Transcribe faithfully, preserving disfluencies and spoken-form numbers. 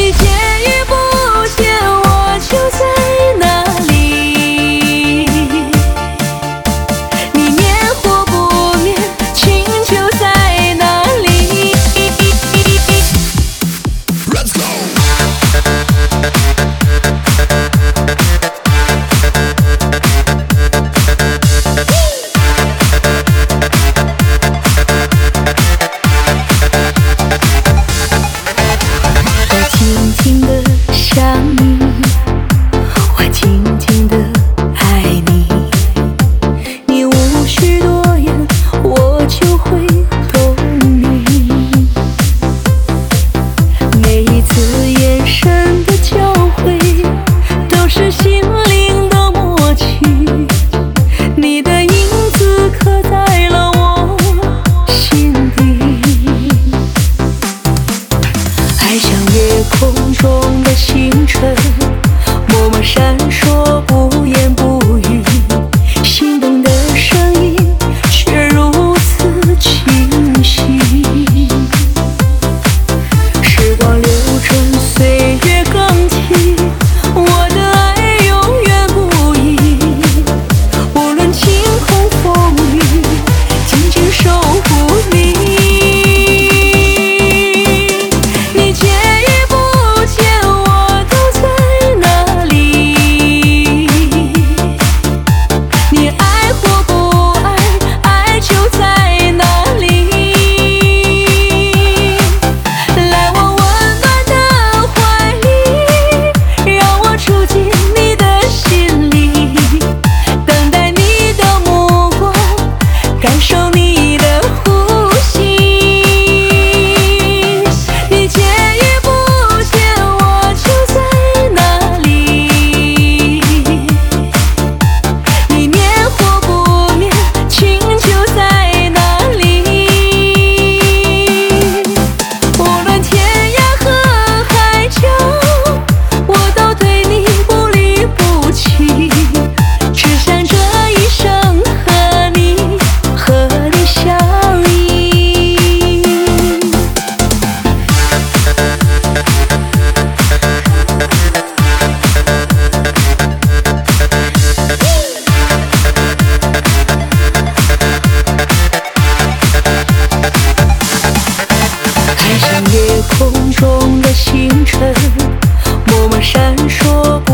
你见与不见，我就在哪里。你灭或不灭，情就在哪里。 Let's go. 静静地想你，我静静地爱你。你无需多言，我就会懂你。每一次眼神的交汇，都是心灵的默契。你的影子刻在了我心底。爱像夜空中的星辰，默默闪烁，不言不语，心动的声音却如此清晰。时光流转，岁月更替，我的爱永远不移。无论晴空风雨，紧紧守护你。你见与不见，我都在哪里。你爱或不爱，爱就在哪里。来我温暖的怀里，让我住进你的心里，等待你的目光，感受你的呼吸。你见与不见，我就在哪里。你灭或不灭，情就在哪里。无论天涯和海角，我都对你不离不弃，只想这一生和你，和你相依。爱像夜空中的星辰，默默闪烁。